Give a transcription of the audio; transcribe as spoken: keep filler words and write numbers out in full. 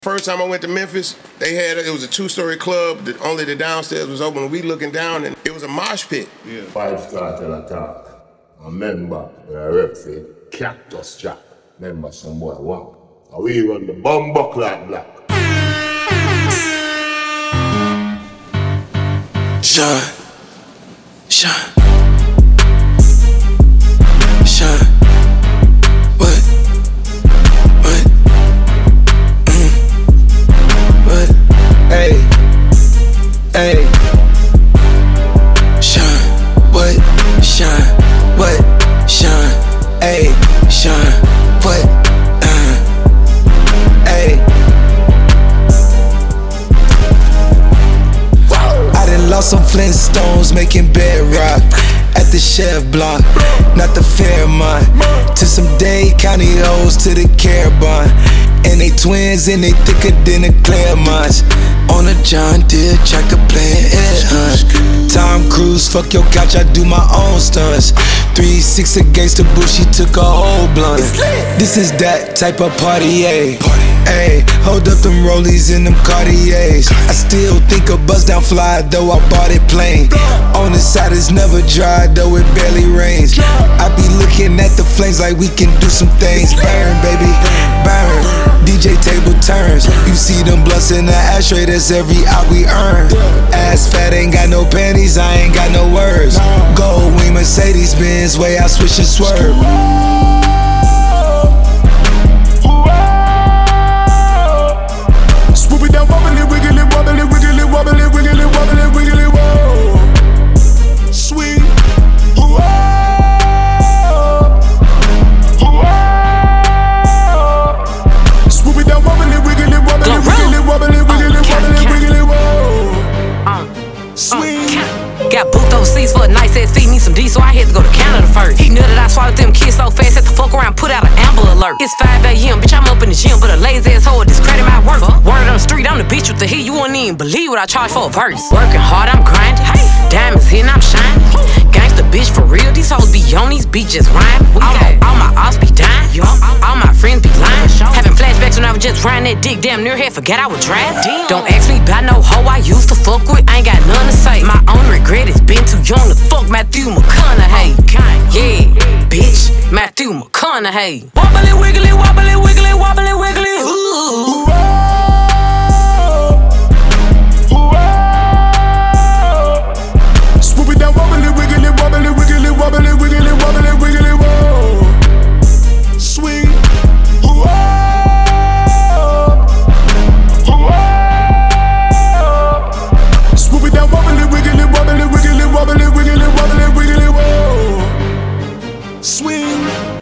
First time I went to Memphis, they had it was a two-story club that only the downstairs was open. We looking down and it was a mosh pit. Yeah. Five star tell a talk. A member, a rep for Cactus Jack. Member some boy wow. And we run the Bumbo Clock Black. Shine, shine, shine. What? What? Mm. What? Hey, hey. Shine. What? Shine. What? Shine. Hey, shine. What? Uh. Hey. I done lost some Flintstones making bedrock at the Chef Block, not the Fairmont. To some Dade County hoes to the Carabon. And they twins and they thicker than the Claremonts. On a John Deere tractor playing head hunt. Tom Cruise, fuck your couch, I do my own stunts. three six against the bush, she took a whole blunt. This is that type of party, ayy. Ayy, hold up them rollies and them Cartiers. I still think a buzz down fly, though I bought it plain. On the side it's never dry, though it barely rains. I be looking at the flames like we can do some things. Burn, baby, burn. D J table turns. You see them blunts in the ashtray, that's every hour we earn. Ass fat, ain't got no panties, I ain't got no words. Gold wing Mercedes Benz, way I switch and swerve. Swoop it down, wobbly, wiggly, wobbly, wiggly, wobbly, wiggly, wobbly, wiggly, whoa. Sweet. Whoa. Whoa. Swoop it down, wobbly, wiggly, wobbly, wiggly, wobbly, wiggly, wobbly, wiggly, whoa. Sweet. Got booked overseas for a nice ass feed, need some D, so I had to go to Canada first. He knew that I swallowed them kids so fast, had to fuck around, put out an Amber Alert. It's five a.m., bitch, I'm up in the gym, but a lazy ass hoe discredit my work. Word on the street, I'm the bitch with the heat, you wouldn't even believe what I charge for a verse. Working hard, I'm grinding, diamonds hitting, I'm shining. Gangsta bitch for real, these hoes be on these beaches rhyme. All my, all my ops be dying, all my friends be lying. Having flashbacks when I was just riding that dick, damn near had forgot I was driving. Don't ask me about no hoe I used to fuck with, I ain't got none to say. My own regret is been too young to fuck Matthew McConaughey. Yeah, bitch, Matthew McConaughey. Wobbly wiggly, wobbly wiggly, wobbly wiggly. Ooh. Swoop it down, wobbly, wiggly, wobbly, wiggly, wobbly, wiggly, wobbly, wiggly, whoa. Sweet. Whoa. Whoa. Swoop it down, wobbly, wiggly, wobbly, wiggly, wobbly, wiggly, wobbly, wiggly, whoa. Swing.